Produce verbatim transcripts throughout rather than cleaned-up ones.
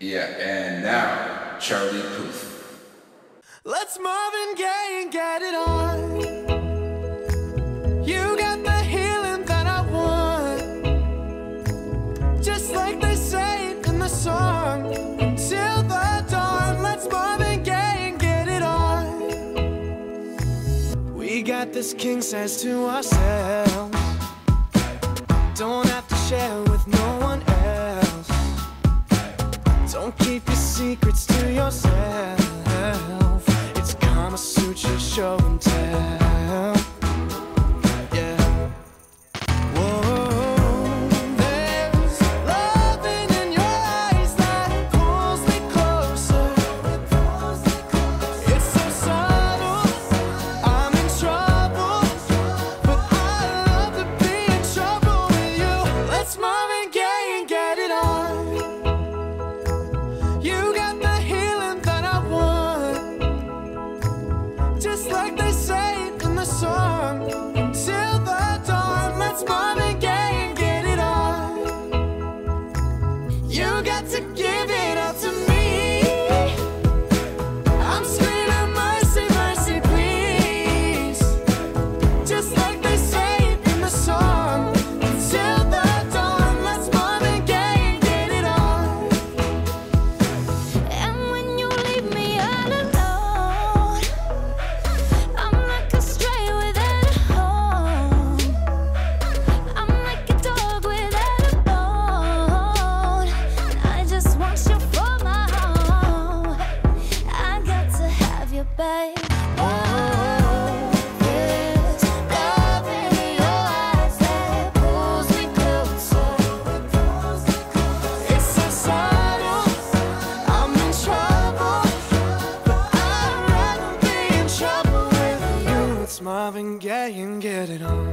Yeah, and now, Charlie Puth. Let's Marvin Gaye and get it on. You got the healing that I want. Just like they say it in the song. Until the dawn, let's Marvin Gaye and get it on. We got this king size to ourselves. Don't have to share with no one else. Don't keep your secrets to yourself. It's Kama Sutra show and tell. Yeah. Whoa, there's loving in your eyes that pulls me closer. It's so subtle, I'm in trouble, but I love to be in trouble with you. Let's Marvin Gaye and get it on. You got the healing that I want. Just like they say it in the song. Until the dawn, let's Marvin Gaye and get it on. You got to give it up to me. I'm screaming mercy, mercy, please. Just like they say it in the song. Until the dawn, let's Marvin Gaye and get it on. And when you leave me all alone, I'm like a stray without a home. I'm like a dog without a bone. And I just want you for my own. I got to have you, babe. Oh, there's love in your eyes that pulls me closer. It's so subtle, I'm in trouble, but I'd rather be in trouble with you. It's Marvin Gaye and get it on.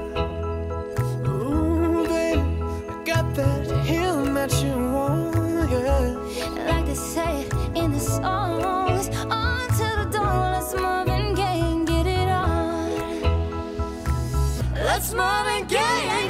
Ooh, baby, I got that healing that you want, yeah. Like they say in the songs, until the dawn, let's Marvin Gaye and get it on. Let's Marvin Gaye